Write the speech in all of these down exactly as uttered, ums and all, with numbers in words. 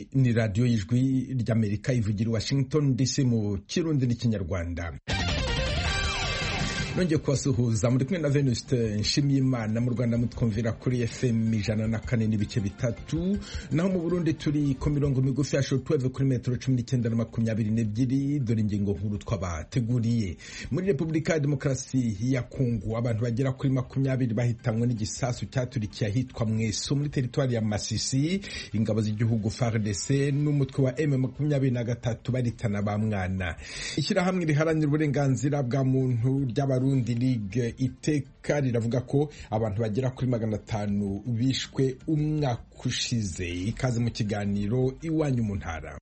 ni radiyo y'ijwi ry'Amerika ivugira Washington D C mu Kirundi n'Ikinyarwanda. Nongeye kubasuhuza muri kumwe na Venuste Nshimiyimana. Mu Rwanda mutwumvira kuri F M ijana na kane n'ibice bitatu, naho mu Burundi turi ku mirongo migufi ya shortwave kuri metero cumi n'icyenda na makumyabiri n'ebyiri. Dore ingingo nkuru twabateguriye. Muri Repubulika ya Demokarasi ya Kongo abantu bagera kuri makumyabiri bahitanwe n'igisasu cyaturikiye ahitwa Mweso muri teritwari ya Masisi. Ingabo z'igihugu F A R D C n'umutwe wa M makumyabiri na gatatu baritana ba mwana. Ishyirahamwe riharanira uburenganzira bwa muntu ry'aba Burundi League iteka riravuga ko abantu bagera kuri magana atanu bishwe umwaka ushize. Ikaze mu kiganiro iwanyu mu ntara.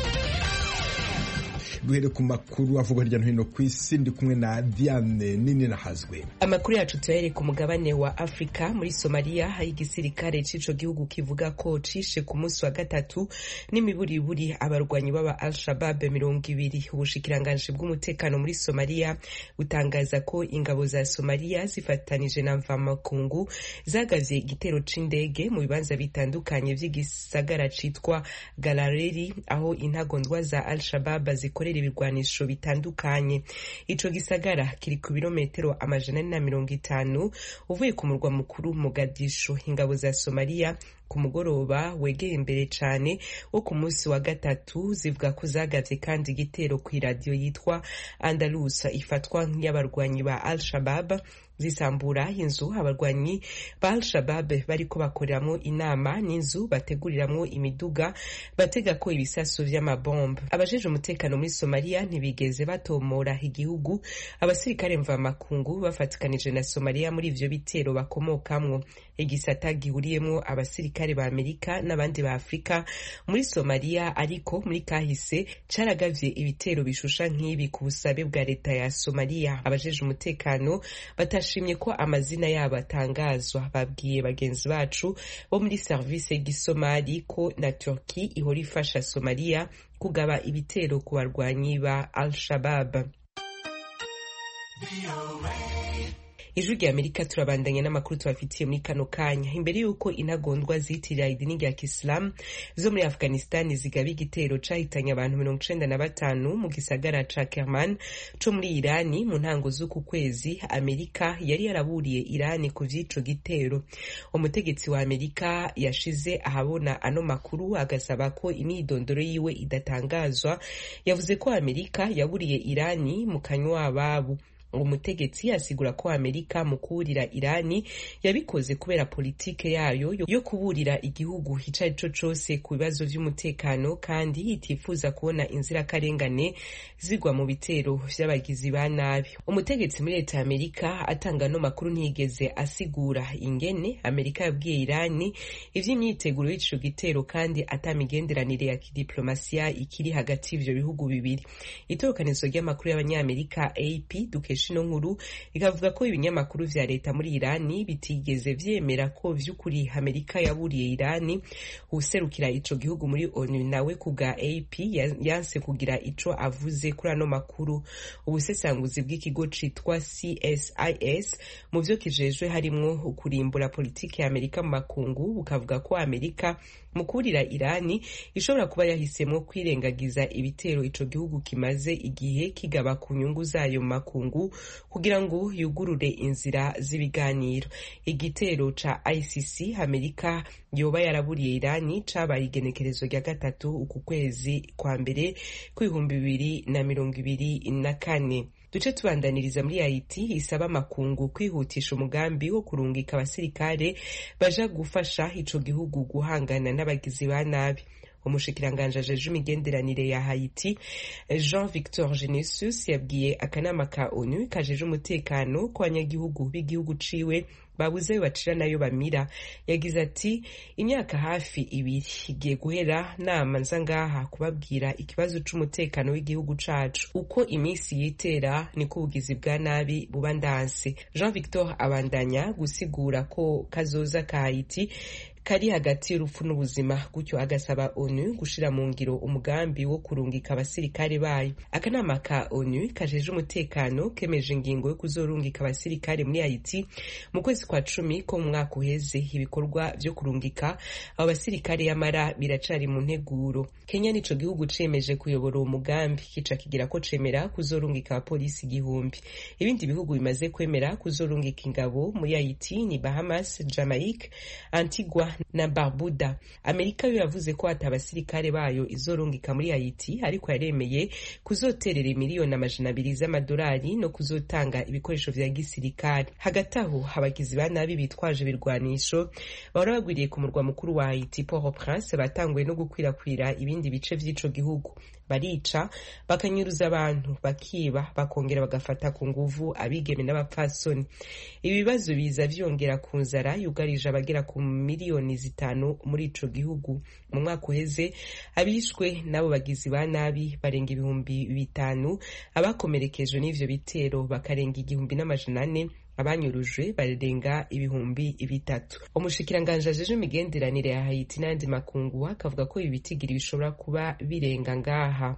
Duhere ku makuru avugwa hirya no hino ku isi, ndi kumwe na Diane Nini Nahazwe. Amakuru yacu tuyahere ku mugabane wa Afrika. Muri Somalia hari igisirikare c'ico gihugu kivuga ko cishe ku munsi wa gatatu n'imiburiburi abarwanyi baba Al-Shabaab mirongo ibiri. Ubushikiranganji bw'umutekano muri Somalia butangaza ko ingabo za Somalia zifatanije na mvamakungu zagavye igitero c'indege mu bibanza bitandukanye vy'igisagara citwa Galareri, aho intagondwa za Al-Shabaab zikorera ibirwanisho bitandukanye. Ico gisagara kiri ku birometero amajana na mirongo itanu uvuye ku murwa mukuru Mogadishu. Ingabo za Somalia ku mugoroba wegeye imbere cane wo ku munsi wa gatatu zivuga ko zagavye kandi igitero ku radio yitwa Andalus ifatwa nk'abarwanyi ba Al-Shabaab, zisambura inzu abarwanyi ba Al-Shabaab bariko bakoreramwo inama n'inzu bateguriramwo imiduga batega ko ibisasu vy'amabombe. Abajeje umutekano muri Somalia ntibigeze batomora igihugu abasirikare mva makungu bafatikanije na Somalia muri ivyo bitero bakomokamwo. Igisata gihuriyemwo abasirikare ba Amerika n'abandi ba Afrika muri Somalia, ariko muri kahise caragavye ibitero bishusha nk'ibi ku busabe bwa leta ya Somalia. Abajeje umutekano batashimye ko amazina yabo atangazwa. Babwiye bagenzi bacu bo muri service y'Igisomali ko na Turkey ihora ifasha Somalia kugaba ibitero ku barwanyi ba Al-Shabaab. Ijwi rya Amerika turabandanya n'amakuru tubafitiye muri kano kanya. Imbere yuko intagondwa zitirira idini rya Islam zo muri Afghanistan zigaba igitero cahitanye abantu mirongo icenda na batanu mu gisagara ca Kerman co muri Irani mu ntango z'uku kwezi, Amerika yari yaraburiye Irani ku vy'ico gitero. Umutegetsi wa Amerika yashize ahabona ano makuru agasaba ko imyidondoro yiwe idatangazwa. Yavuze ko Amerika yaburiye Irani mu kanywa ababo. Umutegetsi asigura ko Amerika mu kuburira Irani yabikoze kubera politike yayo yo kuburira igihugu icari co cose ku bibazo vy'umutekano, kandi itifuza kubona inzira karengane zigwa mu bitero vy'abagizi ba nabi. Umutegetsi muri leta ya Amerika atanga no makuru ntiyigeze asigura ingene Amerika yabwiye Irani ivy'imyiteguro y'ico gitero, kandi atamigenderanire ya kidiplomasiya ikiri hagati y'ivyo bihugu bibiri. Itorokanizo ry'amakuru y'abanyamerika A P duke shino nkuru ikavuga ko ibinyamakuru vya leta muri Irani bitigeze vyemera ko vy'ukuri Amerika yaburiye Irani. Userukira ico gihugu muri ONU nawe kuga A P yanse kugira ico avuze kuri ano makuru. Ubusesanguzi bw'ikigo citwa C S I S mu vyo kijejwe harimwo ukurimbura politike ya Amerika mu makungu bukavuga ko Amerika mu kurira Irani ishobora kuba yahisemwo kwirengagiza ibitero ico gihugu kimaze igihe kigaba ku nyungu zayo mu makungu kugira ngo yugurure inzira z'ibiganiro. Igitero ca I C C Amerika yoba yaraburiye Irani cabaye igenekerezo rya gatatu uku kwezi kwa mbere kw'ibihumbi bibiri na mirongo ibiri na kane. Duce tubandaniriza muri Haiti isaba makungu kwihutisha umugambi wo kurungika abasirikare baja gufasha ico gihugu guhangana n'abagizi ba nabi. Umushikiranganje ajeje imigenderanire ya Haiti Jean Victor Genesius yabwiye akanama ka ONU kajeje umutekano ko abanyagihugu b'igihugu ciwe babuze bacira nayo bamira. Yagize ati imyaka hafi ibiri igiye guhera nama nza ngaha kubabwira ikibazo c'umutekano w'igihugu cacu. Uko imisi yitera niko ubugizi bwa nabi buba ndanse. Jean Victor abandanya gusigura ko kazoza ka Haiti kari hagati y'urupfu n'ubuzima, gutyo agasaba onu gushira mu ngiro umugambi wo kurungika abasirikare bayo. Akanama ka onu kajeje umutekano kemeje ingingo yo kuzorungika abasirikare muri Haiti mu kwezi kwa cumi ko mu mwaka uheze. Ibikorwa vyo kurungika abo basirikare yamara biracari mu nteguro. Kenya nico gihugu cemeje kuyobora uwo mugambi, kica kigira ko cemera kuzorungika abapolisi igihumbi. Ibindi bihugu bimaze kwemera kuzorungika ingabo muri Haiti ni Bahamas, Jamaica, Antigua na Barbuda. Amerika yo yavuze ko ata abasirikare bayo izorungika muri Haiti, ariko yaremeye kuzoterera miliyoni amajana abiri z'amadolari no kuzotanga ibikoresho vya gisirikare. Hagati aho abagizi ba nabi bitwaje ibirwanisho bahora bagwiriye ku murwa mukuru wa Haiti Port-au-Prince batanguye no gukwirakwira ibindi bice vy'ico gihugu. Barica, bakanyuruza abantu, bakiba, bakongera bagafata ku nguvu abigeme n'abapfasoni. Ibi bibazo biza vyongera ku nzara yugarije abagera ku miliyoni zitanu muri ico gihugu. Mu mwaka uheze abishwe n'abo bagizi ba nabi barenga ibihumbi bitanu, abakomerekejwe n'ivyo bitero bakarenga igihumbi n'amajana ane, abanyurujwe barenga ibihumbi bitatu. Umushikiranganje ajeje imigenderanire ya Haiti n'andi makungu akavuga ko ibi bitigiri bishobora kuba birenga ngaha.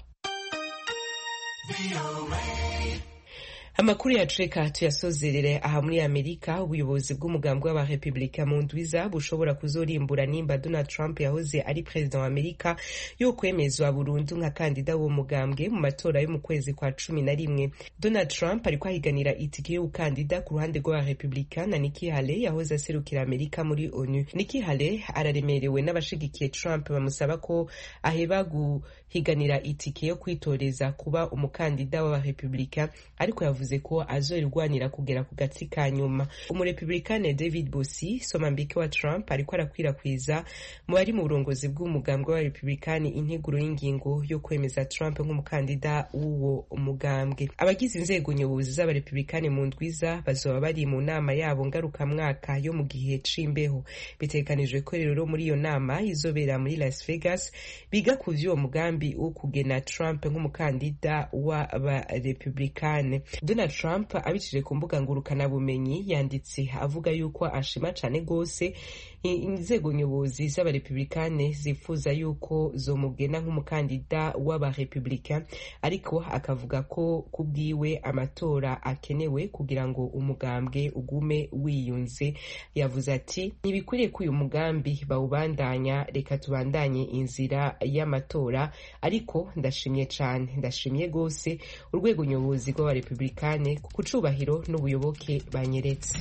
Amakuru yacu reka tuyasozerere aha muri Amerika. Ubuyobozi bw'umugambi w'abarepublika mu ndwiza bushobora kuzorimbura nimba Donald Trump yahoze ari president wa Amerika yo kwemezwa burundu nka kandida wo mugambwe mu matora yo mu kwezi kwa cumi na rimwe. Donald Trump ariko ahiganira itike y'ukandida ku ruhande rw'abarepublika na Nikki Haley yahoze aserukira Amerika muri ONU. Nikki Haley araremerewe n'abashigikiye Trump bamusaba ko aheba guhiganira itike yo kwitoreza kuba umukandida w'abarepublika, ariko yavuze ko azorigwanira kugera ku gatsi ka nyuma. Umurepublikane David Bossi, somambike wa Trump, ariko arakwirakwiza mu bari mu burongozi bw'umugambwe wa Republikani integuro y'ingingo yo kwemeza Trump nk'umukandida w'uwo mugambwe. Abagize inzego nyobozi z'abarepublikani mu ndwiza bazoba bari mu nama yabo ngarukamwaka yo mu gihe c'imbeho. Bitegekanijwe ko rero muri iyo nama izobera muri Las Vegas biga ku vy'uwo mugambi wo kugena Trump nk'umukandida w'abarepublikane. Donald Trump abicije ku mbuga ngurukana bumenyi yanditse avuga yuko ashima cane gose inzego nyobozi z'abarepublikane zifuza yuko zomugena nk'umukandida w'abarepublika, ariko akavuga ko kubwiwe amatora akenewe kugira ngo umugambwe ugume wiyunze. Yavuze ati ntibikwiriye ko uyu mugambi bawubandanya, reka tubandanye inzira y'amatora, ariko ndashimye cane ndashimye gose urwego nyobozi rw'abarepublikane ku cubahiro n'ubuyoboke banyeretse.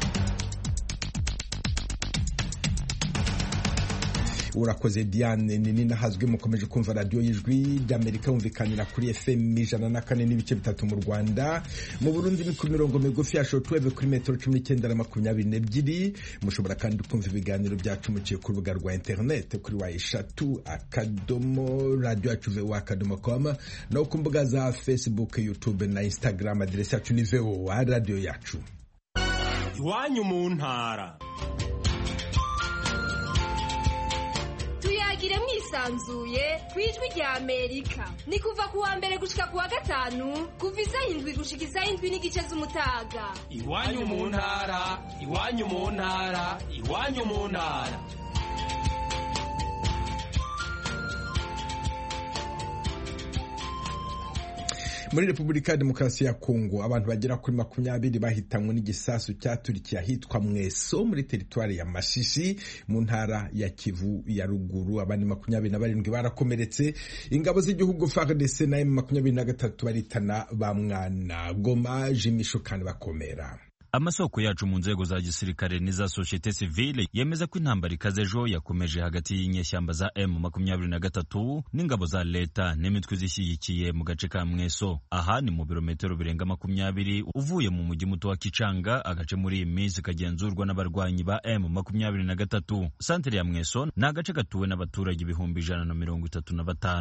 Urakoze Diane nini nahazwe. Mukomeje kumva radio y'ijwi ry'Amerika yumvikanira kuri F M ijana na kane n'ibice bitatu mu Rwanda. Mu Burundi ni ku mirongo migufi ya shortwave kuri metero cumi n'icyenda na makumyabiri n'ebyiri. Mushobora kandi kumva ibiganiro byacu muciye ku rubuga rwa internet kuri wa eshatu akadomo radio yacu voa akadomo com, no ku mbuga za Facebook, YouTube na Instagram. Adresse yacu ni voa radio yacu. Iwanyu mu ntara. Tuyagire mwisanzuye kwijwi rya Amerika. Ni kuva kuwa mbere gushika kuwa gatanu kuva isaha indwi gushika isaha indwi n'igice z'umutaga. Iwanyu mu ntara, iwanyu mu ntara, iwanyu mu ntara. Muri Republika ya Demokarasi ya Kongo abantu bagera kuri makumyabiri bahitanywe n'igisasu cyaturikiye ahitwa Mweso muri teritwari ya Masisi mu ntara ya Kivu ya ruguru. Abandi makumyabiri na barindwi barakomeretse. Ingabo z'igihugu F A R D C na M makumyabiri na gatatu baritana ba mwana. Goma, Jimisho kandi bakomera. Amasoko yacu mu nzego za gisirikare n'iza societe civile yemeza ko intambara ikaze ejo yakomeje hagati y'inyeshyamba za M makumyabiri na gatatu n'ingabo za leta n'imitwe zishyigikiye mu gace ka Mweso. Aha ni mu birometero birenga makumyabiri uvuye mu mujyi muto wa Kicanga, agace muri iyi minsi kagenzurwa n'abarwanyi ba M makumyabiri na gatatu. Santere ya Mweso ni agace gatuwe n'abaturage ibihumbi ijana na mirongo itatu na batanu.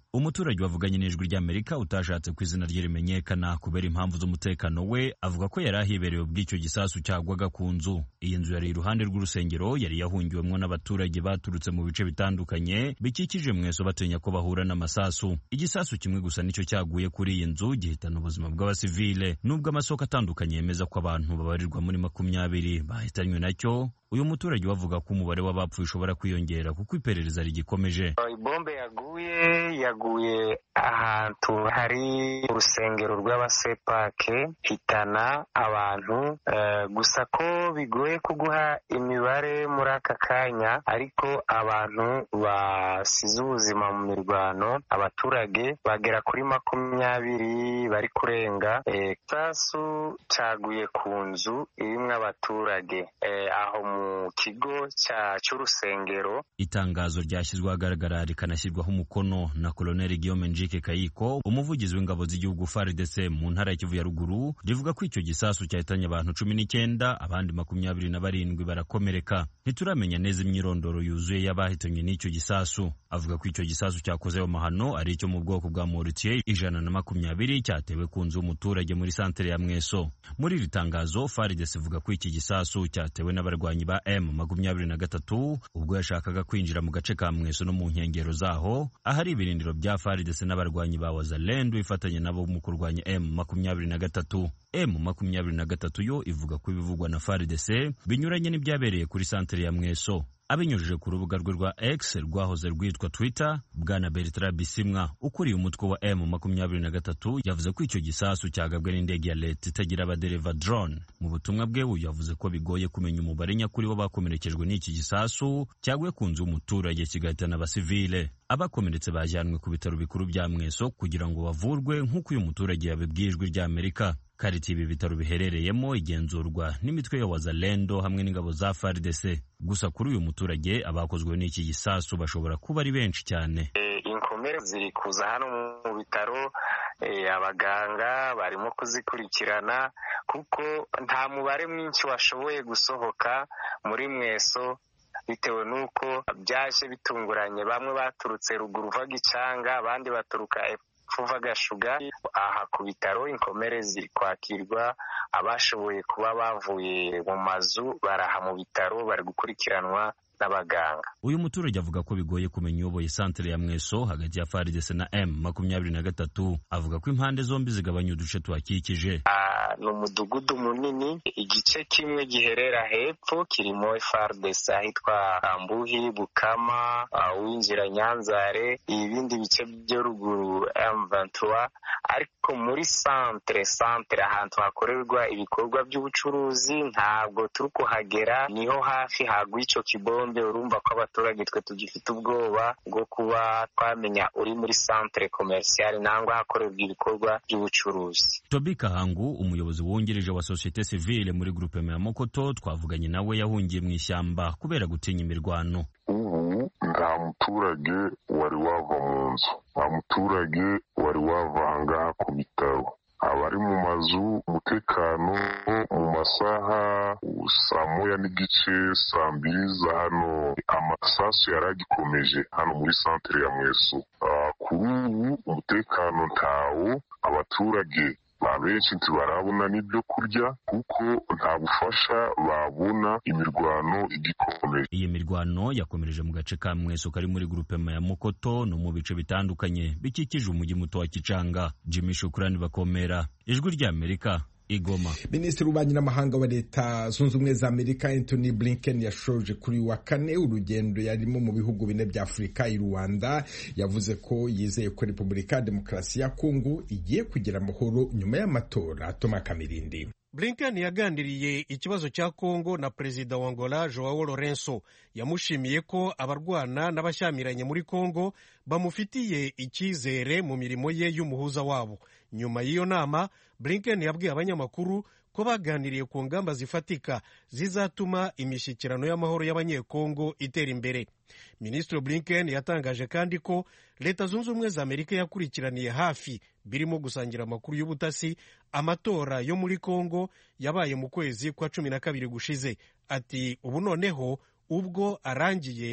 umuturage wavuganye n'ijwi ry'Amerika utashatse ku izina rye rimenyekana kubera impamvu z'umutekano we avuga ko yari ahibereye ubw'icyo gisasu cyagwaga ku nzu. Iyi nzu yari iruhande rw'urusengero yari yahungiwemwo n'abaturage baturutse mu bice bitandukanye bikikije Mweso batinya ko bahura n'amasasu. Igisasu kimwe gusa nicyo cyaguye kuri iyi nzu gihitana ubuzima bw'abasivile, nubwo amasoko atandukanye yemeza ko abantu babarirwa muri makumyabiri bahitanywe nacyo. Uyu muturage wavuga ko umubare w'abapfuye ushobora kwiyongera kuko iperereza rigikomeje. Ibombe yaguye yaguye ahantu hari urusengero rw'abasepake hitana abantu uh, gusa ko bigoye kuguha imibare muri aka kanya, ariko abantu basize ubuzima mu mirwano abaturage bagera kuri makumyabiri bari kurenga. Igisasu e, caguye ku nzu irimwo abaturage e, aho mu kigo cy'urusengero. Itangazo ryashyizwe ahagaragara rikanashyirwaho umukono na Colonel Guillaume Njike Kayiko, umuvugizi w'ingabo z'igihugu F A R D C mu ntara ya Kivu ya ruguru, rivuga ko icyo gisasu cyahitanye abantu cumi n'icyenda, abandi makumyabiri na barindwi barakomereka. Ntituramenya neza imyirondoro yuzuye y'abahitanywe n'icyo gisasu. Avuga ko icyo gisasu cyakoze mu mahano ari icyo mu bwoko bwa Mortier ijana na makumyabiri cyatewe ku nzu y'umuturage muri santere ya Mweso. Muri iri tangazo F A R D C ivuga ko iki gisasu cyatewe n'abarwanyi ba M makumyabiri na gatatu ubwo yashakaga kwinjira mu gace ka Mweso no mu nkengero zaho, ahari ibirindiro bya F A R D C n'abarwanyi ba Wazalendo ifatanye nabo mu kurwanya M makumyabiri na gatatu. M makumyabiri na gatatu yo ivuga ko ibivugwa na F A R D C binyuranye n'ibyabereye kuri santere ya Mweso. Abinyujije ku rubuga rwe rwa X rwahoze rwitwa Twitter, Bwana Bertrand Bisimwa ukuriye umutwe wa M makumyabiri na gatatu yavuze ko icyo gisasu cyagabwe n'indege ya leta itagira abadereva drone. Mu butumwa bwe uyu yavuze ko bigoye kumenya umubare nyakuri w'abakomerekejwe n'iki gisasu cyaguye ku nzu y'umuturage kigahitana abasivile. Abakomeretse bajyanwe ku bitaro bikuru bya Mweso kugira ngo bavurwe nk'uko uyu muturage yabibwiye ijwi ry'Amerika. Kariti ibi bitaro biherereyemo igenzurwa n'imitwe ya Wazalendo hamwe n'ingabo za F A R D C. Gusa kuri uyu muturage abakozwe n'iki gisasu bashobora kuba ari benshi cyane. E, inkomere ziri kuza hano mu bitaro, e, abaganga barimo kuzikurikirana kuko nta mubare mwinshi washoboye gusohoka muri Mweso bitewe nuko byaje bitunguranye. Bamwe baturutse ruguru va Gicanga, abandi baturuka Fuva Gashuga. Aha ku bitaro inkomere ziri kwakirwa, abashoboye kuba bavuye mu mazu baraha mu bitaro bari gukurikiranwa n'abaganga. Uyu muturage avuga ko bigoye kumenya uyoboye santere ya Mweso hagati ya F A R D C na M makumyabiri na gatatu. Avuga ko impande zombi zigabanya uduce tuhakikije. Ni umudugudu munini, igice kimwe giherera hepfo kirimo F A R D C ahitwa Ambuhi, Bukama, winjira Nyanzare, ibindi bice byo ruguru M vingt-trois, ariko muri santere santere ahantu hakorerwa ibikorwa by'ubucuruzi ntabwo turi kuhagera, niho hafi hagwa icyo kibombe. Urumva ko abaturage twe tugifite ubwoba bwo kuba twamenya uri muri santere komerciale nangwa hakorerwa ibikorwa by'ubucuruzi. Tobi Kahangu, umuyobozi wungirije wa societe civile muri groupe ya Mokoto, twavuganye nawe yahungiye mu ishyamba kubera gutinya imirwano. Ubu nta muturage wari wava mu nzu, nta muturage wari wavanga ku bitaro. Abari mu mazu umutekano mu masaha saa moya n'igice saa mbiri za hano amasasu yaragikomeje hano muri santere ya Mweso. Kuri ubu umutekano ntawo, abaturage babenshi ntibarabona n'ibyo kurya kuko nta bufasha babona, imirwano igikomeje. Iyi mirwano yakomereje mu gace ka Mweso kari muri groupe ya Mokoto no mu bice bitandukanye bikikije umujyi muto wa Kicanga. Jimmy Shukrani Bakomera, ijwi ry'Amerika, Igoma. Minisitiri w'ububanyi n'amahanga wa Leta Zunze Ubumwe za Amerika Anthony Blinken yashoje kuri wa kane urugendo yarimo mu bihugu bine bya Afurika i Rwanda. Yavuze ko yizeye ko Repubulika ya Demokarasi ya Kongo igiye kugira amahoro nyuma y'amatora. Toma Kamirindi. Blinken yaganiriye ikibazo cya Kongo na Perezida wa Angola Joao Lourenço. Yamushimiye ko abarwana n'abashyamiranye muri Kongo bamufitiye icyizere mu mirimo ye y'umuhuza wabo. Nyuma y'iyo nama, Blinken yabwiye abanyamakuru ko baganiriye ku ngamba zifatika zizatuma imishyikirano y'amahoro y'abanyekongo itera imbere. Minisitiri Blinken yatangaje kandi ko Leta Zunze Ubumwe za Amerika yakurikiraniye hafi, birimo gusangira amakuru y'ubutasi, amatora yo muri Kongo yabaye mu kwezi kwa cumi na kabiri gushize. Ati ubu noneho ubwo arangiye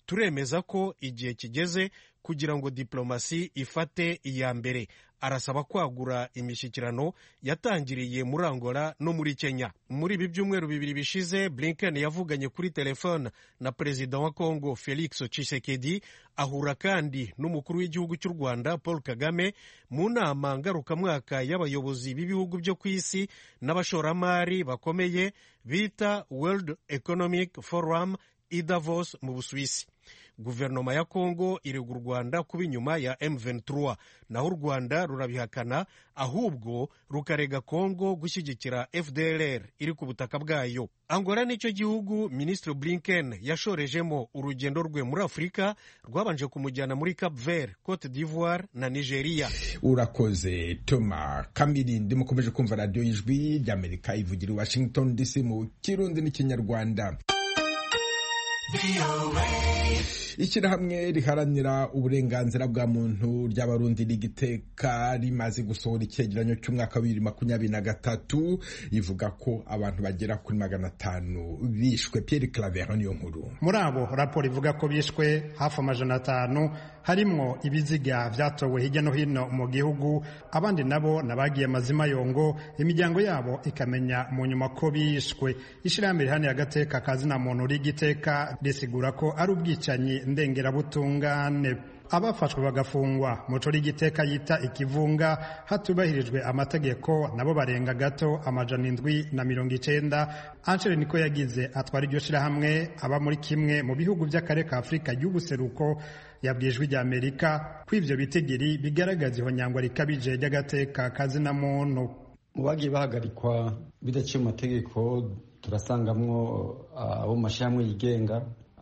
turemeza ko igihe kigeze kugira ngo diplomasi ifate iya mbere. Arasaba kwagura imishyikirano yatangiriye muri Angola no muri Kenya. Muri ibi byumweru bibiri bishize, Blinken yavuganye kuri telefone na perezida wa Congo Felix Tshisekedi, ahura kandi n'umukuru w'igihugu cy'u Rwanda Paul Kagame mu nama ngarukamwaka y'abayobozi b'ibihugu byo ku isi n'abashoramari bakomeye bita World Economic Forum i Davos mu Busuwisi. Guverinoma ya Kongo irega u Rwanda kuba inyuma ya M vingt-trois, naho u Rwanda rurabihakana, ahubwo rukarega Kongo gushyigikira F D L R iri ku butaka bwayo. Angola nicyo gihugu Minisitiri Blinken yashorejemo urugendo rwe muri Afurika, rwabanje kumujyana muri Cap Vert, Cote d'Ivoire na Nigeria. Urakoze Toma Kamirindi. Mukomeje kumva radio y'Ijwi ry'Amerika ivugira i Washington D C mu Kirundi n'Ikinyarwanda. Ishyirahamwe riharanira uburenganzira bwa muntu ry'Abarundi rigiteka rimaze gusohora icyegeranyo cy'umwaka wa bibiri makumyabiri na gatatu ivuga ko abantu bagera kuri magana atanu bishwe. Pierre Claver niyo nkuru. Muri abo raporo ivuga ko bishwe hafi amajana atanu, harimwo ibiziga vyatowe hirya no hino mu gihugu, abandi nabo nabagiye amazima yongo, imiryango yabo ikamenya mu nyuma ko bishwe. Ishyirahamwe riharanira agateka kazina muntu rigiteka risigura ko ari ubwicanyi ndengerabutungane. Abafashwe bagafungwa muco rigiteka yita ikivunga hatubahirijwe amategeko nabo barenga gato amajana indwi na mirongo icenda. Angel niko yagize atwara iryo shirahamwe aba muri kimwe mu bihugu by'akarere ka Afurika y'ubuseruko yabwijwe rya Amerika ko ivyo bitigiri bigaragaza ihonyangwa rikabije ry'agateka kazina muntu. Mu bagiye bahagarikwa bidaciye mu mategeko turasangamwo abo uh, mashyirahamwe yigenga,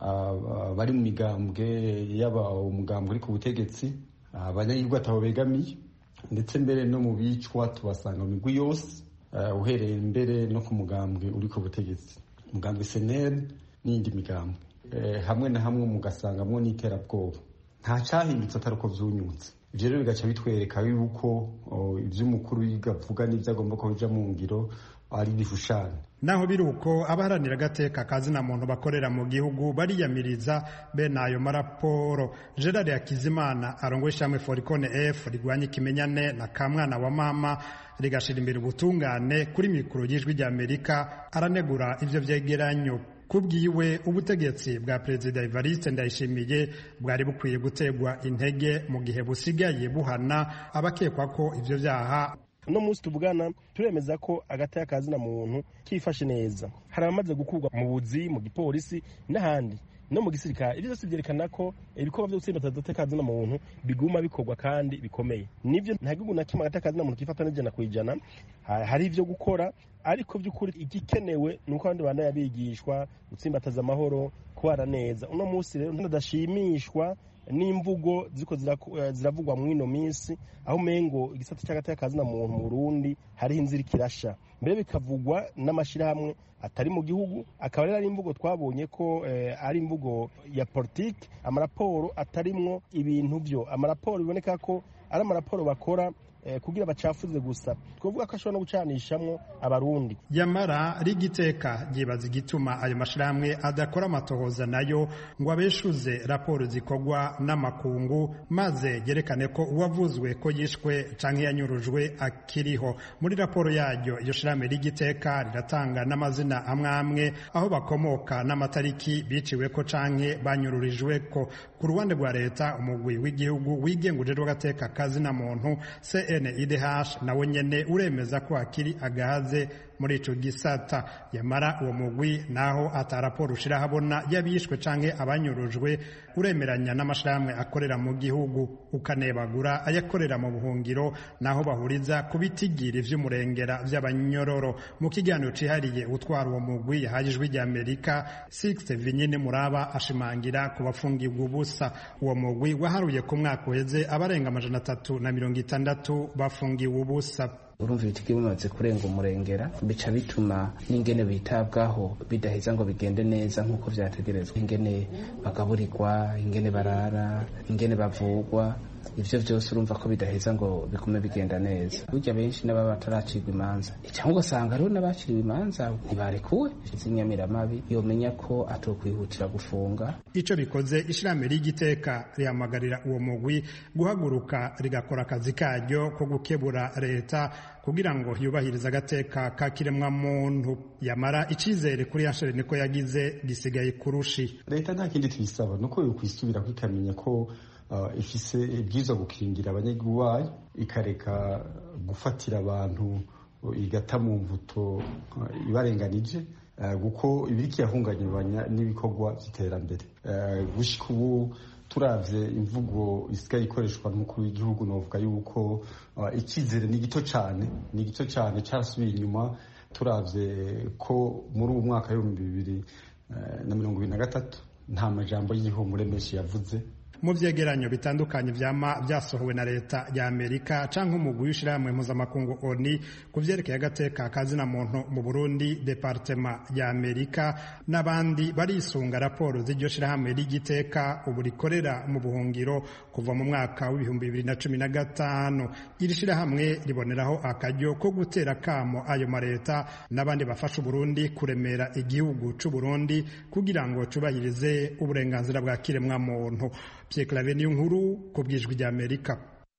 uh, bari mu migambwe yaba umugambwe uri ku butegetsi, abanyayirwa atabo begamiye, ndetse mbere no mu bicwa tubasanga mu migwi yose, uh, uhereye mbere no ku mugambwe uri ku butegetsi, umugambwe S N L n'indi migambwe, uh, hamwe na hamwe mugasangamwo n'iterabwoba. Nta cyahindutse atari uko vyunyutse. Ivyo rero bigaca bitwereka yuko ivy'umukuru yigavuga n'ivyo agomba ko bija mu ngiro ari bihushana. Naho biruko abaharanira agateka kazina muntu bakorera mu gihugu bariyamiriza bene ayo maraporo. Gerard Hakizimana arongoye ishyirahamwe Foricone F rigwanya ikimenyane na kamwana wa mama rigashira imbere ubutungane kuri mikoro y'Ijwi ry'Amerika aranegura ivyo vyegeranyo. Kubwiwe ubutegetsi bwa Perezida Evariste Ndayishimiye bwari bukwiye gutegwa intege mu gihe busigaye buhana abakekwa ko ivyo vyaha. No munsi tuvugana turemeza ko agateka kazina muntu kifashe neza, hari abamaze gukurwa mu buzi, mu gipolisi n'ahandi no mu gisirikare. Ibyo byose byerekana ko ibikorwa byo gutsinda agateka kazina muntu biguma bikorwa kandi bikomeye. Nivyo nta gihugu na kimwe agateka kazina muntu kifata n'ijana ku ijana, hari ivyo gukora, ariko by'ukuri igikenewe nuko abandi bana yabigishwa gutsimbataza amahoro, kwara neza. Uno munsi rero ndashimishwa n'imvugo ziko ziravugwa mu ino minsi, aho mengo igisata cy'agateka kazina muntu mu Burundi hari inzira kirasha, mbere bikavugwa n'amashirahamwe atari mu gihugu. Akaba rero ari imvugo twabonye ko eh, ari imvugo ya politiki, amaraporo atarimwo ibintu byo, amaraporo biboneka ko ari amaraporo bakora eh, kugira bacafuze gusa, twovuga ko ashobora no gucanishamwo abarundi. Yamara rigiteka gibaza igituma ayo mashirahamwe adakora amatohoza nayo ngo abeshuze raporo zikogwa n'amakungu maze yerekane ko uwavuzwe ko yishwe canke yanyurujwe akiriho. Muri raporo yaryo iyo shirahamwe rigiteka riratanga n'amazina amwe amwe aho bakomoka n'amatariki biciwe ko canke banyururijwe ko. Ku ruhande rwa leta umugwi w'igihugu wigenguje rw'agateka kazina muntu C N I D H nawe nyene uremeza ko akiri agahaze muri ico gisata. Yamara uwo mugwi naho ataraporo ushira habona yabishwe canke abanyurujwe uremeranya n'amashirahamwe akorera mu gihugu, ukanebagura ayakorera mu buhungiro naho bahuriza kubitigiri vy'umurengera vy'abanyororo. Mu kiganiro cihariye utwara uwo mugwi yahaye Ijwi ry'Amerika, Sixte Vinyine Muraba ashimangira ku bafungirwa ubusa. Uwo mugwi waharuye ku mwaka uheze abarenga amajana atatu na mirongo itandatu bafungiwe ubusa. Urumva ibitigi bimaze kurenga umurengera, bica bituma n'ingene bitabwaho bidaheza ngo bigende neza nk'uko vyategerezwa, ingene bagaburirwa, ingene barara, ingene bavugwa, ivyo vyose urumva ko bidaheza ngo bigume bigenda neza. Burya benshi n'ababa bataracirwa imanza cyangwa ugasanga hariho n'abaciriwe imanza ntibarekuwe. Inyamiramabi yomenya ko atokwihutira gufunga. Ico bikoze ishirahamwe ry'igiteka rihamagarira uwo mugwi guhaguruka rigakora akazi karyo ko gukebura leta kugira ngo yubahirize agateka ka kiremwa muntu. Yamara icizere kuri Anshere niko yagize gisigaye kurushi. Leta nta kindi tuyisaba nuko yo kwisubira kwikamenya ko uh, ifise ibwirizwa gukingira abanyagihugu bayo, ikareka gufatira abantu igata mu mvuto uh, ibarenganije kuko uh, ibiriki yahunganyibanya n'ibikorwa by'iterambere. Uh, gushika ubu turavye imvugo isigaye ikoreshwa n'umukuru w'igihugu novuga yuko uh, ikizere ni gito cyane ni gito cyane cyarasubiye inyuma. Turavye ko muri uwo mwaka w'ibihumbi bibiri uh, na mirongo ibiri na gatatu nta majambo y'ihumure menshi yavuze. Mu vyegeranyo bitandukanye vyama vyasohowe na leta ya Amerika canke umugwi w'ishirahamwe mpuzamakungu O N U ku vyerekeye agateka kazina muntu mu Burundi, Departement ya Amerika n'abandi barisunga raporo z'iryo shirahamwe ry'igiteka ubu rikorera mu buhungiro kuva mu mwaka w'ibihumbi bibiri na cumi na gatanu. Iri shirahamwe riboneraho akaryo ko gutera kamo ayo mareta n'abandi bafasha Burundi kuremera igihugu c'u Burundi kugira ngo cubahirize uburenganzira bwa kiremwa muntu. Pierre Claver niyo nkuru ku bwijwi rya Amerika.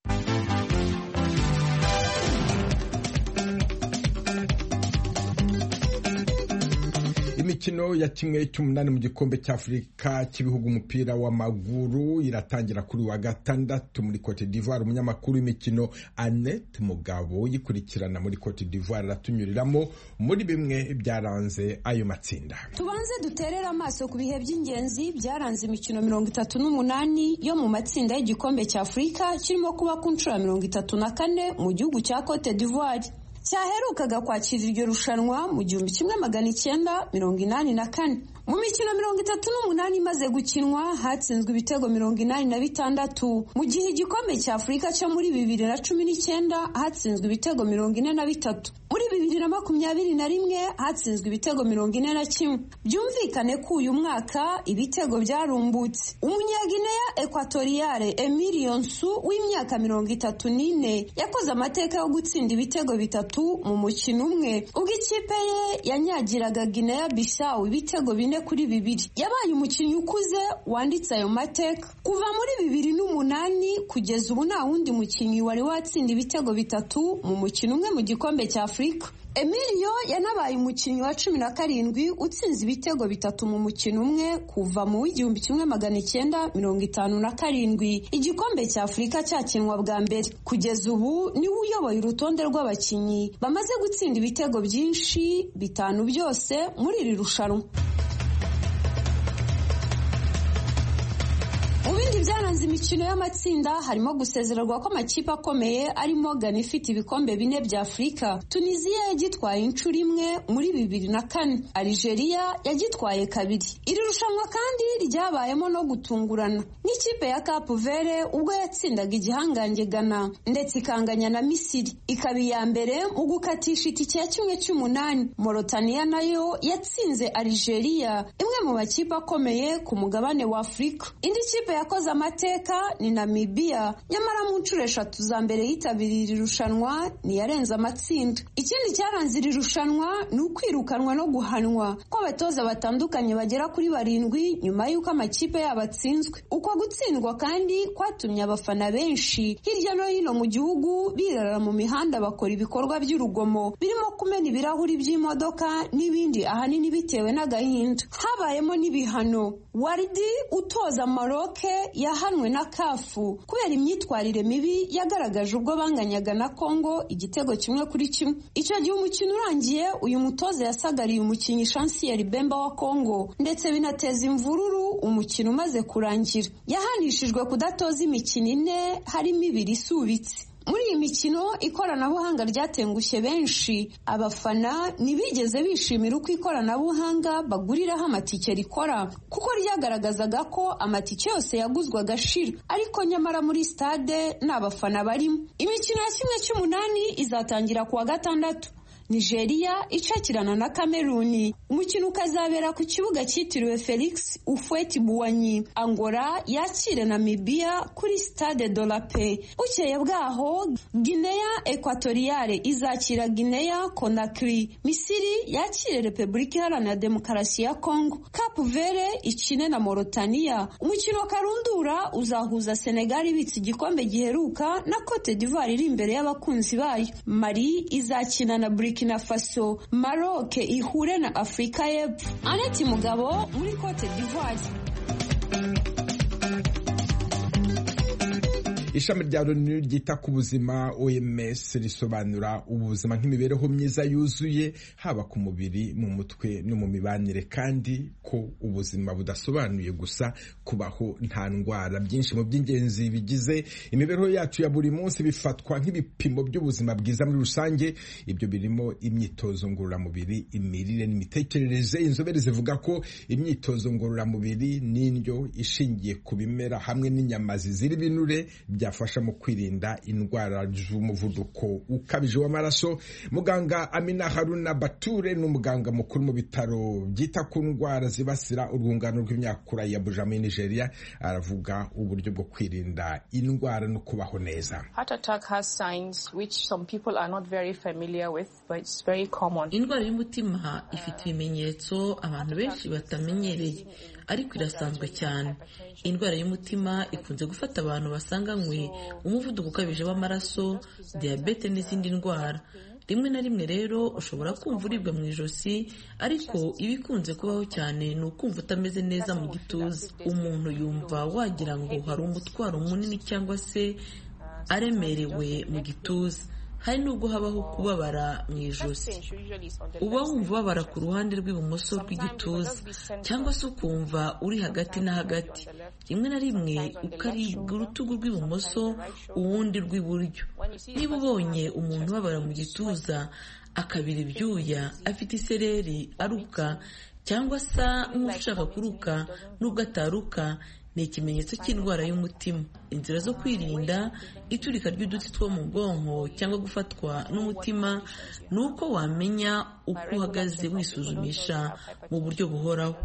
Imikino ya kimwe cy'umunani mu gikombe cy'Afrika cy'ibihugu umupira w'amaguru iratangira kuri wa gatandatu muri Cote d'Ivoire. Umunyamakuru w'imikino Annette Mugabo yikurikirana muri Cote d'Ivoire aratunyuriramo muri bimwe byaranze ayo matsinda. Tubanze duterera amaso ku bihe by'ingenzi byaranze imikino mirongo itatu n'umunani yo mu matsinda y'igikombe cy'Afrika kirimo kuba ku nshuro mirongo itatu na kane mu gihugu cya Cote d'Ivoire. Cyaherukaga kwakira iryo rushanwa mu gihumbi kimwe magana icyenda mirongo inani na kane. Mu mikino mirongo itatu n'umunani imaze gukinwa hatsinzwe ibitego mirongo inani na bitandatu, mu gihe igikombe cya Afurika cyo muri bibiri na cumi n'icyenda hatsinzwe ibitego mirongo ine na bitatu. Muri bibiri na makumyabiri na rimwe hatsinzwe ibitego mirongo ine na kimwe. Byumvikane ko uyu mwaka ibitego byarumbutse. Umunyagineya Equatoriale Emilio Nsu w'imyaka mirongo itatu n'ine yakoze amateka yo gutsinda ibitego bitatu mu mukino umwe ubwo ikipe ye yanyagiraga Guinea Bissau ibitego bine kuri bibiri. Yabaye umukinnyi ukuze wanditse ayo mateka. Kuva muri bibiri n'umunani kugeza ubu nta wundi mukinnyi wari watsinda ibitego bitatu mu mukino umwe mu gikombe cya Afurika. Emilio yanabaye umukinnyi wa cumi na karindwi utsinze ibitego bitatu mu mukino umwe kuva mu w'igihumbi kimwe magana icyenda mirongo itanu na karindwi igikombe cya Afurika cyakinwa bwa mbere. Kugeza ubu niwe uyoboye urutonde rw'abakinnyi bamaze gutsinda ibitego byinshi, bitanu byose muri iri rushanwa. Byaranze imikino y'amatsinda harimo gusezererwa ko amakipe akomeye arimo Ghana ifite ibikombe bine bya Afurika, Tunisia yagitwaye inshuro imwe muri bibiri na kane, Algeria yagitwaye kabiri. Iri rushanwa kandi ryabayemo no gutungurana n'ikipe ya Cape Verde ubwo yatsindaga igihangange Ghana ndetse ikanganya na Misiri ikaba iya mbere mu gukatisha itike ya kimwe cy'umunani. Mauritania nayo yatsinze Algeria, imwe mu makipe akomeye ku mugabane wa Afurika. Indi kipe yakoze amateka ni Namibia, nyamara mu nshuro eshatu za mbere yitabiriye iri rushanwa ntiyarenze amatsinda. Ikindi cyaranze iri rushanwa ni ukwirukanwa no guhanwa kw'abatoza batandukanye bagera kuri barindwi nyuma y'uko amakipe yabo atsinzwe. Uko gutsindwa kandi kwatumye abafana benshi hirya no hino mu gihugu birara mu mihanda bakora ibikorwa by'urugomo birimo kumena ibirahuri by'imodoka n'ibindi, ahanini bitewe n'agahinda. Habayemo n'ibihano. Waridi utoza Maroc yahanwe na kafu kubera imyitwarire mibi yagaragaje ubwo banganyaga na Kongo igitego kimwe kuri kimwe. Icyo gihe umukino urangiye uyu mutoza yasagariye umukinnyi Chancel Bemba wa Kongo ndetse binateza imvururu umukino umaze kurangira. Yahanishijwe kudatoza imikino ine harimo ibiri isubitse. Muri iyi mikino ikoranabuhanga ryatengushye benshi, abafana ntibigeze bishimira uko ikoranabuhanga baguriraho amatike rikora kuko ryagaragazaga ko amatike yose yaguzwe agashira, ariko nyamara muri stade n'abafana barimo. Imikino ya kimwe cy'umunani izatangira kuwa gatandatu. Nigeria icakirana na Kameruni. Umukino ukazabera ku kibuga cyitiriwe Felix Houphouët-Boigny. Angola yakire Namibia kuri Stade de la Paix. Bukeye bwaho Guinea Equatoriale izakira Guinea Conakry. Misiri yakire Repubulika Iharanira Demokarasi ya Congo. Cape Verde ikine na Mauritania. Umukino karundura uzahuza Senegal ibitse igikombe giheruka na Cote d'Ivoire iri imbere y'abakunzi bayo. Mali izakina na Burkina Faso. Maroc ihure na Afrika y'Epfo. Aneti Mugabo muri Cote d'Ivoire. Ishami rya Loni ryita ku buzima O M S risobanura ubuzima nk'imibereho myiza yuzuye haba ku mubiri, mu mutwe no mu mibanire, kandi ko ubuzima budasobanuye gusa kubaho nta ndwara. Byinshi mu by'ingenzi bigize imibereho yacu ya buri munsi bifatwa nk'ibipimo by'ubuzima bwiza muri rusange. Ibyo birimo imyitozo ngororamubiri, imirire n'imitekerereze. Inzobere zivuga ko imyitozo ngororamubiri n'indyo ishingiye ku bimera hamwe n'inyama zizira ibinure byafasha mu kwirinda indwara z'umuvuduko ukabije w'amaraso. Muganga Amina Haruna Bature ni umuganga mukuru mu bitaro byita ku ndwara zibasira urwungano rw'imyakura ya Abuja muri Nigeria. Aravuga uburyo bwo kwirinda indwara no kubaho neza. Heart attack has signs which some people are not very familiar with, but it's very common. Indwara y'umutima ifite ibimenyetso abantu benshi batamenyereye, ariko irasanzwe cyane. Indwara y'umutima ikunze gufata abantu basanganywe umuvuduko ukabije w'amaraso, diabete n'izindi ndwara. Rimwe na rimwe rero ushobora kumva uribwa mu ijosi, ariko ibikunze kubaho cyane ni ukumva utameze neza mu gituza. Umuntu yumva wagira ngo hari umutwaro munini cyangwa se aremerewe mu gituza. Hari nubwo habaho kubabara mu ijosi. Uba wumva ubabara ku ruhande rw'ibumoso rw'igituza, cyangwa se ukumva uri hagati na hagati. Rimwe na rimwe ukaribwa urutugu rw'ibumoso, uwundi rw'iburyo. Niba ubonye umuntu ubabara mu gituza, akabira ibyuya, afite isereri, aruka, cyangwa asa nk'ushaka kuruka nubwo ataruka, ni ikimenyetso cy'indwara y'umutima. Inzira zo kwirinda iturika ry'udutsi two mu bwonko cyangwa gufatwa n'umutima ni uko wamenya uko uhagaze wisuzumisha mu buryo buhoraho.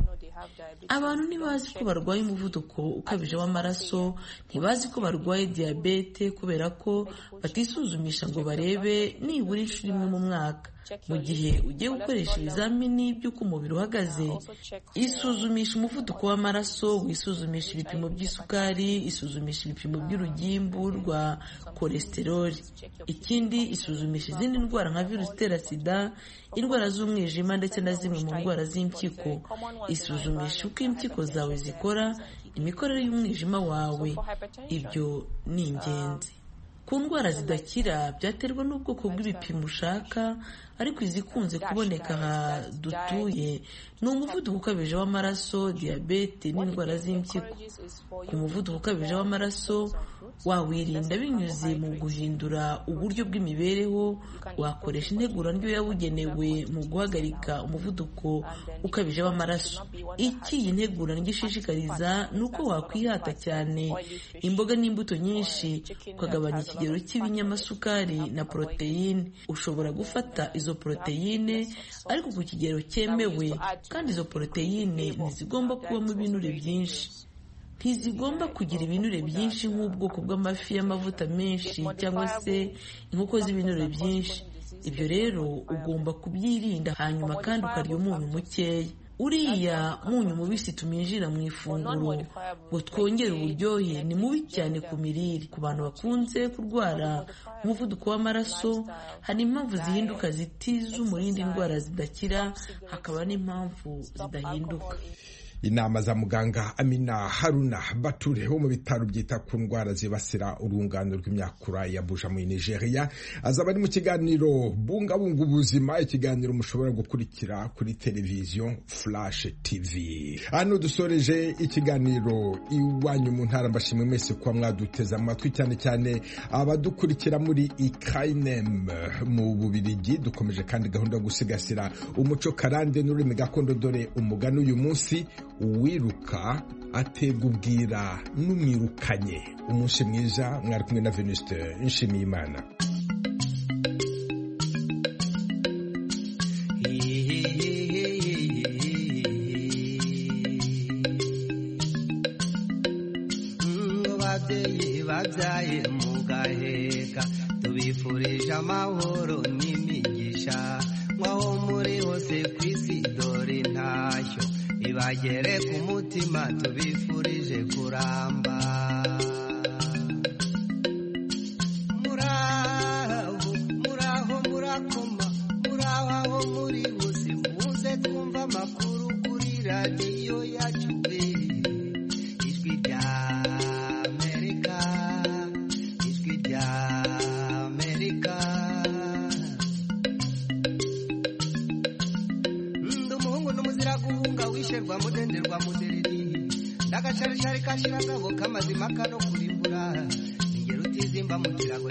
Abantu ntibazi ko barwaye umuvuduko ukabije w'amaraso, ntibazi ko barwaye diabete kubera ko batisuzumisha ngo barebe nibura inshuro imwe mu mwaka. Mu gihe ugiye gukoresha ibizamini by'uko umubiri uhagaze, isuzumisha umuvuduko w'amaraso, wisuzumisha ibipimo by'isukari, isuzumisha ibipimo by'urugimbu rwa cholesterol. Ikindi, isuzumisha izindi ndwara nka virusi itera sida, indwara z'umwijima ndetse na zimwe mu ndwara z'impyiko. Isuzumisha uko impyiko zawe zikora, imikorere y'umwijima wawe. Ibyo ni ingenzi. Ku ndwara zidakira byaterwa n'ubwoko bw'ibipimo ushaka, ariko izikunze kuboneka aha dutuye ni umuvuduko ukabije w'amaraso, diabete n'indwara z'impyiko. Umuvuduko ukabije w'amaraso wawirinda binyuze mu guhindura uburyo bw'imibereho. Wakoresha integura ndyo yabugenewe mu guhagarika umuvuduko ukabije w'amaraso. Iki iyi ntegura ndyo ishishikariza ni uko wakwihata cyane imboga n'imbuto nyinshi, ukagabanya ikigero cy'ibinyamasukari na poroteyine. Ushobora gufata izo poroteyine ariko ku kigero cyemewe, kandi izo poroteyine ntizigomba kubamo ibinure byinshi. Ntizigomba kugira ibinure byinshi nk'ubwoko bw'amafi y'amavuta menshi cyangwa se inkoko z'ibinure byinshi. Ibyo rero ugomba kubyirinda, hanyuma kandi ukarya umunyu mukeya. Uriya munyu mubisi tuminjira mu ifunguro ngo twongere uburyohe ni mubi cyane ku mirire. Ku bantu bakunze kurwara umuvuduko w'amaraso, hari impamvu zihinduka zitiza umurinda indwara zidakira, hakaba n'impamvu zidahinduka. Inama za muganga Amina Haruna Bature wo mu bitaro byita ku ndwara zibasira urungano rw'imyakura ya Abuja muri Nigeria. Azaba ari mu kiganiro bungabunga ubuzima, ikiganiro mushobora gukurikira kuri televiziyo Flash T V. Hano dusoreje ikiganiro iwanyu mu ntara. Mbashimwe mwese kuba mwaduteze amatwi, cyane cyane abadukurikira muri Ikainem mu Bubiligi. Dukomeje kandi gahunda yo gusigasira umuco karande n'ururimi gakondo, dore umugani uyu munsi: uwiruka aterwa ubwira n'umwirukanye. Umunsi mwiza, mwari kumwe na Venuste Nshimiyimana. ababyaye mugaheka tubifurije amahoro n'imigisha mwaho muri hose ku isi dore intashyo ibagere ku mutima tubifurije kuramba muraho muraho murakoma muraho aho muri hose muze twumva amakuru kuri radiyo yacu ijwi rya Amerika ijwi rya Amerika ndi umuhungu n'umuzira guhunga wisherwa mudenderwa mudereri ndagasharishari kashira ngabo kamazima kano kurimbura ingero utizimba mu kirago